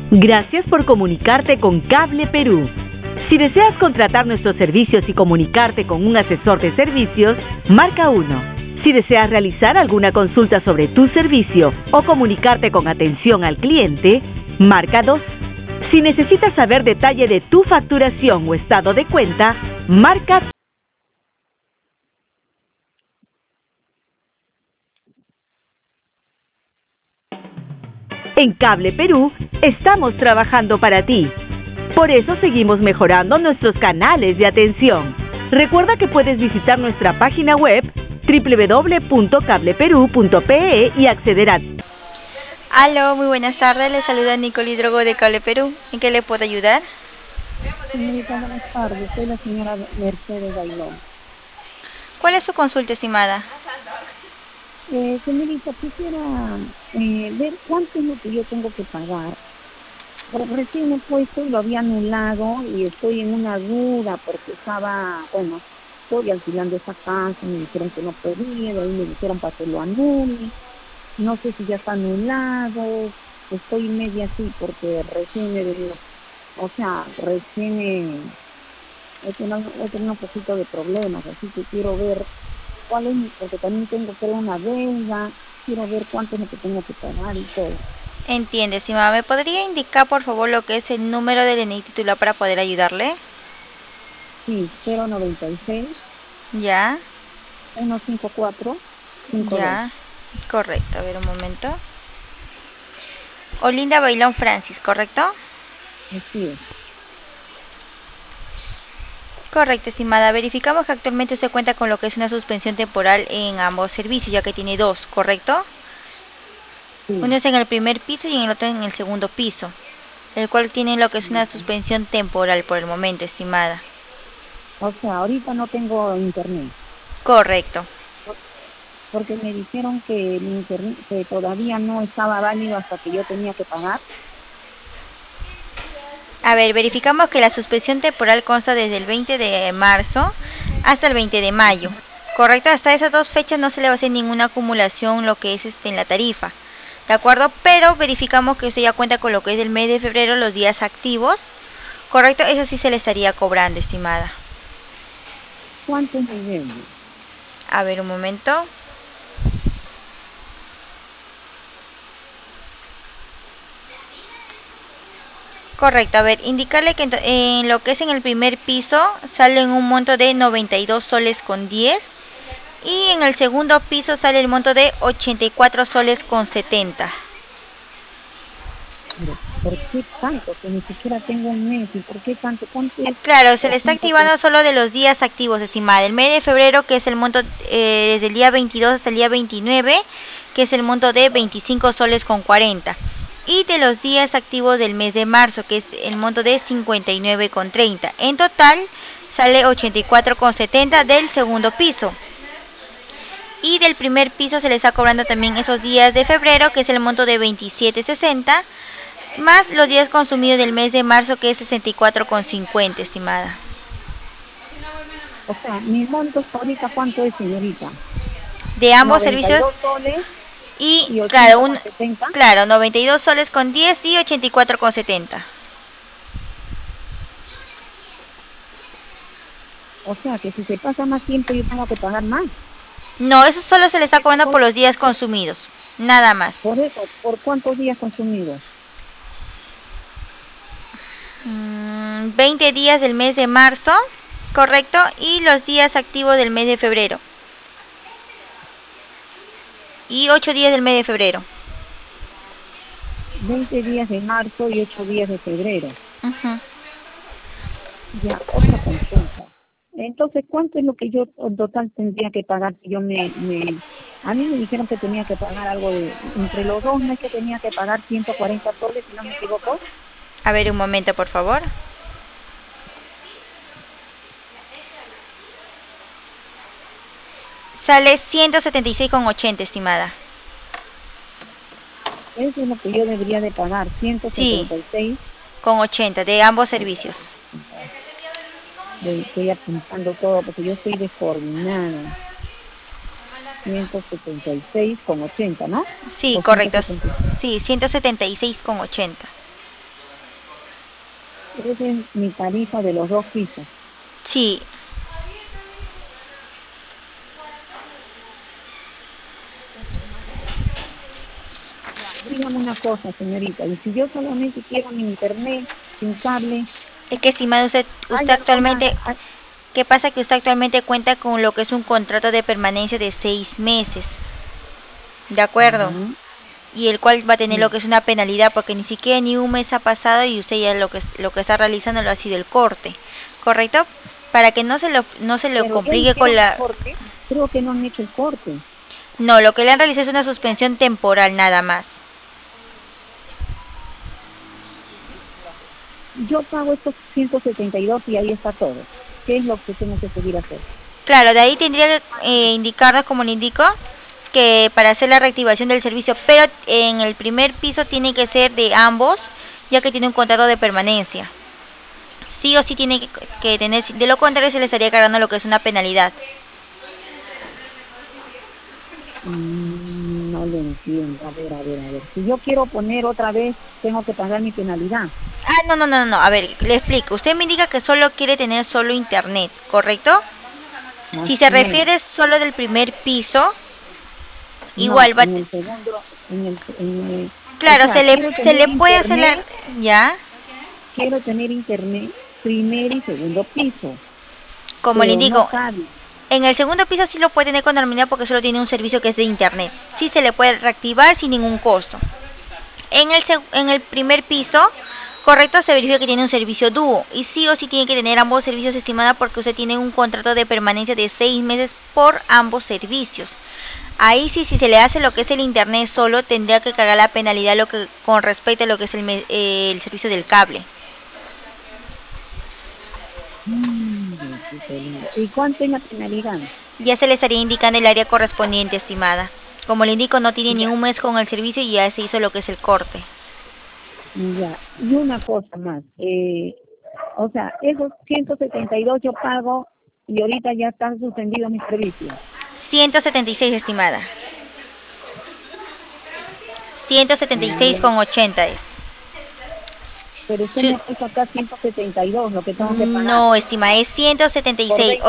Gracias por comunicarte con Cable Perú. Si deseas contratar nuestros servicios y comunicarte con un asesor de servicios, marca 1. Si deseas realizar alguna consulta sobre tu servicio o comunicarte con atención al cliente, marca 2. Si necesitas saber detalle de tu facturación o estado de cuenta, marca 3. En Cable Perú estamos trabajando para ti. Por eso seguimos mejorando nuestros canales de atención. Recuerda que puedes visitar nuestra página web www.cableperú.pe y acceder a... Aló, muy buenas tardes. Le saluda Nicole Hidrogo de Cable Perú. ¿En qué le puedo ayudar? Señorita, buenas tardes. Soy la señora Mercedes Bailón. ¿Cuál es su consulta, estimada? Señorita, quisiera ver cuánto es lo que yo tengo que pagar. Porque recién he puesto y lo había anulado y estoy en una duda porque estoy alquilando esa casa, me dijeron que no podía, de ahí me dijeron para que lo anule. No sé si ya está anulado, estoy media así porque recién he tenido un poquito de problemas, así que quiero ver cuál es, porque también tengo creo una deuda, quiero ver cuánto es lo que tengo que pagar y todo. Entiende, estimada. ¿Me podría indicar, por favor, lo que es el número del DNI titular para poder ayudarle? Sí, 096 Ya, 154 52. ya. Correcto, a ver un momento. Olinda Bailón Francis, ¿correcto? Así es. Correcto, estimada. Verificamos que actualmente usted cuenta con lo que es una suspensión temporal en ambos servicios, ya que tiene dos, ¿correcto? Sí. Uno es en el primer piso y en el otro en el segundo piso, el cual tiene lo que es una suspensión temporal por el momento, estimada. O sea, ahorita no tengo internet. Correcto. Porque me dijeron que mi internet que todavía no estaba válido hasta que yo tenía que pagar. A ver, verificamos que la suspensión temporal consta desde el 20 de marzo hasta el 20 de mayo. Correcto, hasta esas dos fechas no se le va a hacer ninguna acumulación lo que es en la tarifa. ¿De acuerdo? Pero verificamos que usted ya cuenta con lo que es del mes de febrero, los días activos. Correcto, eso sí se le estaría cobrando, estimada. ¿Cuánto me debe? A ver, un momento. Correcto, a ver, indicarle que en lo que es en el primer piso sale en un monto de 92 soles con 10 y en el segundo piso sale el monto de 84 soles con 70. ¿Por qué tanto? Que ni siquiera tengo un mes. ¿Y por qué tanto? ¿Cuánto es? Claro, se le está activando solo de los días activos, estimada. El mes de febrero, que es el monto desde el día 22 hasta el día 29, que es el monto de 25 soles con 40. Y de los días activos del mes de marzo, que es el monto de 59 con 30. En total sale 84 con 70 del segundo piso. Y del primer piso se le está cobrando también esos días de febrero, que es el monto de 27.60, más los días consumidos del mes de marzo, que es 64,50, estimada. O sea, mi monto ahorita, ¿cuánto es, señorita? De ambos servicios. Soles y 80,70. Claro, 92 soles con 10 y 84,70. O sea, que si se pasa más tiempo yo tengo que pagar más. No, eso solo se le está cobrando por los días consumidos, nada más. Por eso, ¿por cuántos días consumidos? 20 días del mes de marzo, correcto, y los días activos del mes de febrero. Y 8 días del mes de febrero. 20 días de marzo y 8 días de febrero. Uh-huh. Ya, otra consulta. Entonces, ¿cuánto es lo que yo en total tendría que pagar si yo A mí me dijeron que tenía que pagar algo entre los dos, no es que tenía que pagar 140 soles, si no me equivoco. A ver, un momento, por favor. Sale 176,80, estimada. Eso es lo que yo debería de pagar, 176. Sí, con 80 de ambos servicios. Estoy apuntando todo porque yo estoy descoordinada. 176,80, ¿no? Sí, correcto. Sí, 176,80. Esa es mi tarifa de los 2 pisos. Sí. Dígame una cosa, señorita, y si yo solamente quiero mi internet sin cable, Es que, estimado, usted actualmente, ¿qué pasa? Que usted actualmente cuenta con lo que es un contrato de permanencia de 6 meses, ¿de acuerdo? Y el cual va a tener lo que es una penalidad, porque ni siquiera ni un mes ha pasado y usted ya lo que está realizando lo ha sido el corte, ¿correcto? Para que no se lo pero complique con la... corte, creo que no han hecho el corte. No, lo que le han realizado es una suspensión temporal nada más. Yo pago estos 172 y ahí está todo. ¿Qué es lo que tengo que seguir a hacer? Claro, de ahí tendría que indicarnos, como le indico, que para hacer la reactivación del servicio, pero en el primer piso tiene que ser de ambos, ya que tiene un contrato de permanencia. Sí o sí tiene que tener, de lo contrario se le estaría cargando lo que es una penalidad. No lo entiendo. A ver. Si yo quiero poner otra vez, tengo que pagar mi penalidad. No. A ver, le explico. Usted me indica que solo quiere tener solo internet, ¿correcto? Si se refiere solo del primer piso, igual va... En el segundo, claro, o sea, se le puede hacer la... ¿Ya? Quiero tener internet primer y segundo piso. Como le indico, no cabe. En el segundo piso sí lo puede tener con normalidad porque solo tiene un servicio que es de internet. Sí se le puede reactivar sin ningún costo. En el primer piso, correcto, se verifica que tiene un servicio dúo. Y sí o sí tiene que tener ambos servicios, estimada, porque usted tiene un contrato de permanencia de 6 meses por ambos servicios. Ahí sí, si se le hace lo que es el internet solo, tendría que cargar la penalidad con respecto a lo que es el servicio del cable. ¿Y cuánto es la penalidad? Ya se le estaría indicando el área correspondiente, estimada. Como le indico, no tiene ni un mes con el servicio y ya se hizo lo que es el corte. Ya, y una cosa más. O sea, esos 172 yo pago y ahorita ya están suspendidos mis servicios. 176, estimada. 176,80 es. Pero usted me ha puesto acá 172, lo que tengo que pagar. No, estimada, es 176.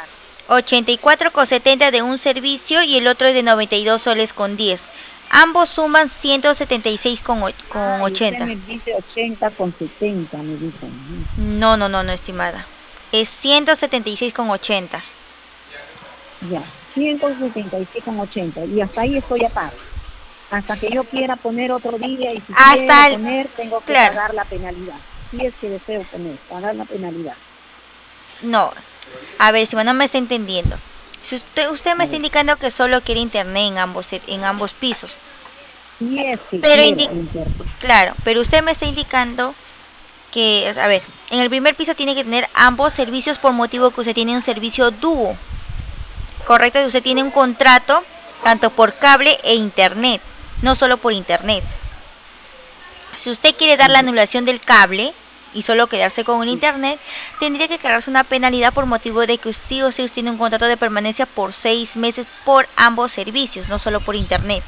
84,70 de un servicio y el otro es de 92 soles con 10. Ambos suman 176,80. Usted me dice 80,70, me dicen. No, estimada. Es 176,80. Ya, 176,80. Y hasta ahí estoy a pago. Hasta que yo quiera poner otro día y si quiero poner, tengo que pagar la penalidad. Si es que deseo poner, pagar la penalidad. No, a ver, si no me está entendiendo. Si usted me está indicando que solo quiere internet en ambos pisos. Sí, es que claro, pero usted me está indicando que, a ver, en el primer piso tiene que tener ambos servicios por motivo que usted tiene un servicio dúo. Correcto, que usted tiene un contrato tanto por cable e internet, no solo por internet. Si usted quiere dar la anulación del cable y solo quedarse con un internet, tendría que cargarse una penalidad por motivo de que usted tiene un contrato de permanencia por 6 meses por ambos servicios, no solo por internet.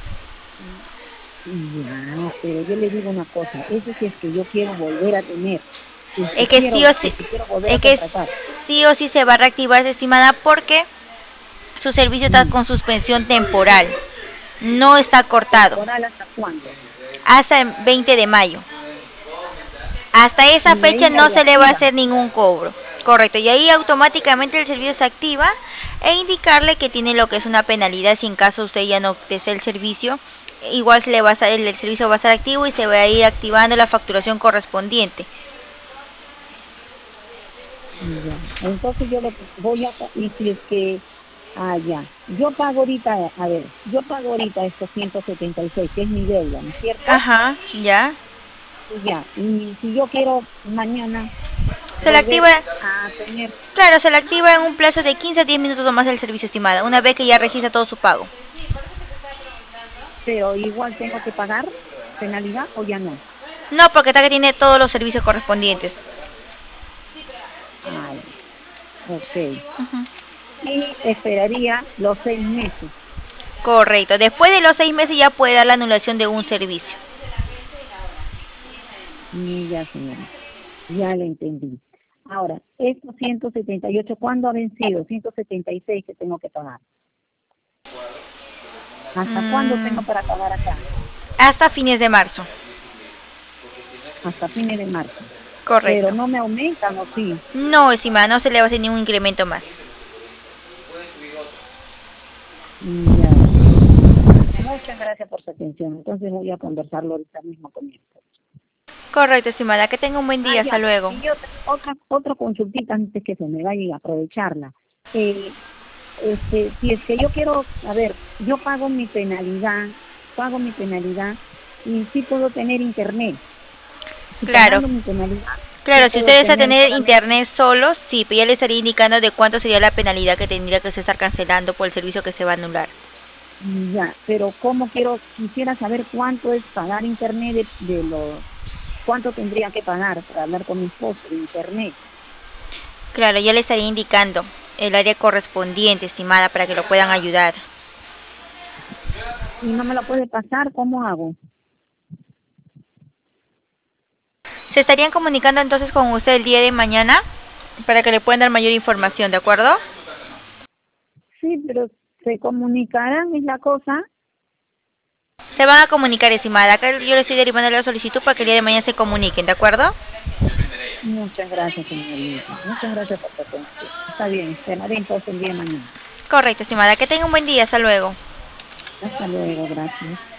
Ya, pero yo le digo una cosa, eso sí es que yo quiero volver a tener. Es que sí o sí se va a reactivar, estimada, porque su servicio está con suspensión temporal. No está cortado. ¿Temporal hasta cuándo? Hasta el 20 de mayo. Hasta esa fecha no se le va a hacer ningún cobro. Correcto. Y ahí automáticamente el servicio se activa e indicarle que tiene lo que es una penalidad si en caso usted ya no desee el servicio. Igual el servicio va a estar activo y se va a ir activando la facturación correspondiente. Ya. Entonces yo le voy a... Y si es que... ya. Yo pago ahorita estos 176, que es mi deuda, ¿no es cierto? Ajá, ya. Ya. Y si yo quiero mañana... Se le activa... Claro, se le activa en un plazo de 15 a 10 minutos más el servicio, estimada, una vez que ya registra todo su pago. Pero igual tengo que pagar penalidad o ya no. No, porque está que tiene todos los servicios correspondientes. Ok. Y esperaría los 6 meses. Correcto. Después de los 6 meses ya puede dar la anulación de un servicio. Ya, señora. Ya le entendí. Ahora, estos 178, ¿cuándo ha vencido? 176 que tengo que pagar. ¿Hasta cuándo tengo para pagar acá? Hasta fines de marzo. Hasta fines de marzo. Correcto. Pero no me aumentan, ¿o sí? No, estimada, no se le va a hacer ningún incremento más. Ya. Muchas gracias por su atención. Entonces voy a conversarlo ahorita mismo con mi esposo. Correcto, estimada. Que tenga un buen día. Hasta Ya. luego. Y otra consultita antes que se me vaya y aprovecharla. Si es que yo quiero, a ver, yo pago mi penalidad y sí puedo tener internet. Si Claro. pagando mi penalidad, Claro, sí si puedo usted desea tener tener solamente. internet solo, sí, pero ya le estaría indicando de cuánto sería la penalidad que tendría que usted estar cancelando por el servicio que se va a anular. Ya, pero quisiera saber cuánto es pagar internet cuánto tendría que pagar para hablar con mi esposo de internet. Claro, ya le estaría indicando el área correspondiente, estimada, para que lo puedan ayudar. Y no me lo puede pasar, ¿cómo hago? Se estarían comunicando entonces con usted el día de mañana para que le puedan dar mayor información, ¿de acuerdo? Sí, pero se comunicarán, es la cosa. Se van a comunicar, estimada. Acá yo le estoy derivando la solicitud para que el día de mañana se comuniquen, ¿de acuerdo? Muchas gracias, señorita. Muchas gracias por su atención. Está bien, esperaré entonces el día de mañana. Correcto, estimada. Que tenga un buen día. Hasta luego. Hasta luego, gracias.